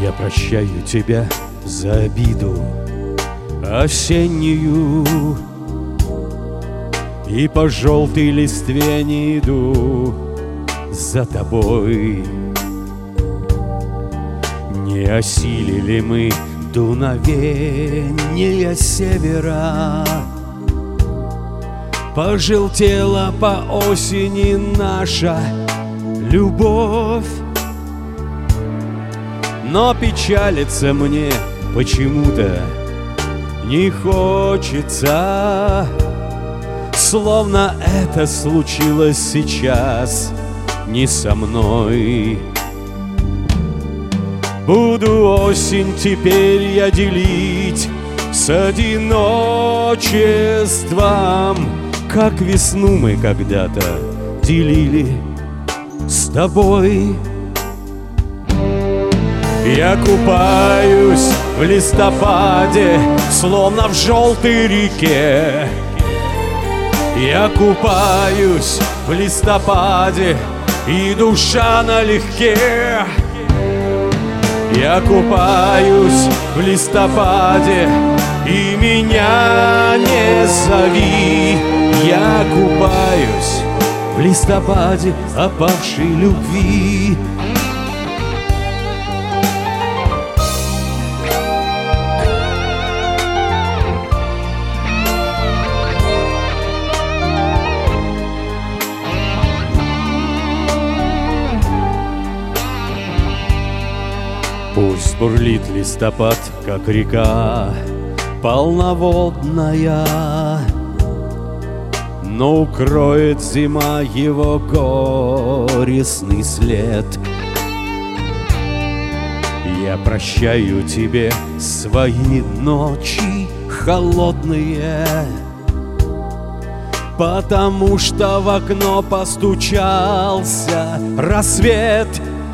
Я прощаю тебя за обиду осеннюю, и по желтой листве не иду за тобой. Не осилили мы дуновения севера, пожелтела по осени наша любовь. Но печалиться мне почему-то не хочется, словно это случилось сейчас не со мной. Буду осень теперь я делить с одиночеством, как весну мы когда-то делили с тобой. Я купаюсь в листопаде, словно в желтой реке. Я купаюсь в листопаде, и душа налегке. Я купаюсь в листопаде, и меня не зови. Я купаюсь в листопаде опавшей любви. Пусть бурлит листопад, как река полноводная, но укроет зима его горестный след. Я прощаю тебе свои ночи холодные, потому что в окно постучался рассвет.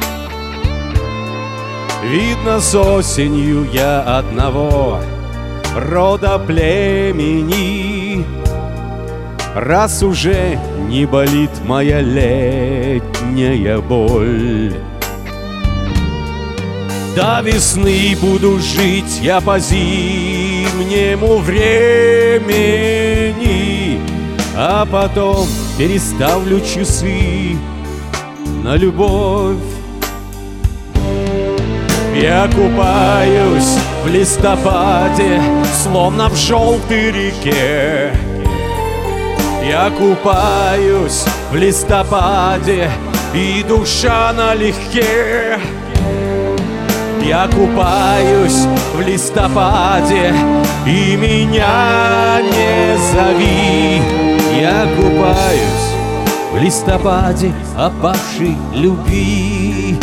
Видно, с осенью я одного рода племени, раз уже не болит моя летняя боль. До весны буду жить я по зимнему времени, а потом переставлю часы на любовь. Я купаюсь в листопаде, словно в желтой реке. Я купаюсь в листопаде, и душа налегке. Я купаюсь в листопаде, и меня не зови. Я купаюсь в листопаде опавшей любви.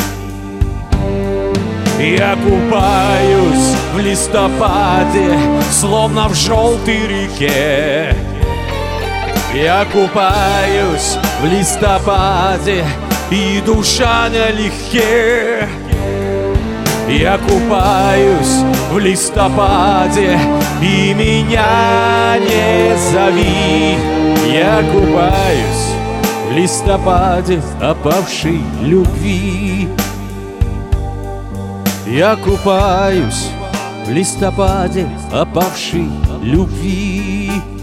Я купаюсь в листопаде, словно в желтой реке. Я купаюсь в листопаде, и душа налегке. Я купаюсь в листопаде, и меня не зови. Я купаюсь в листопаде опавшей любви. Я купаюсь в листопаде опавшей любви.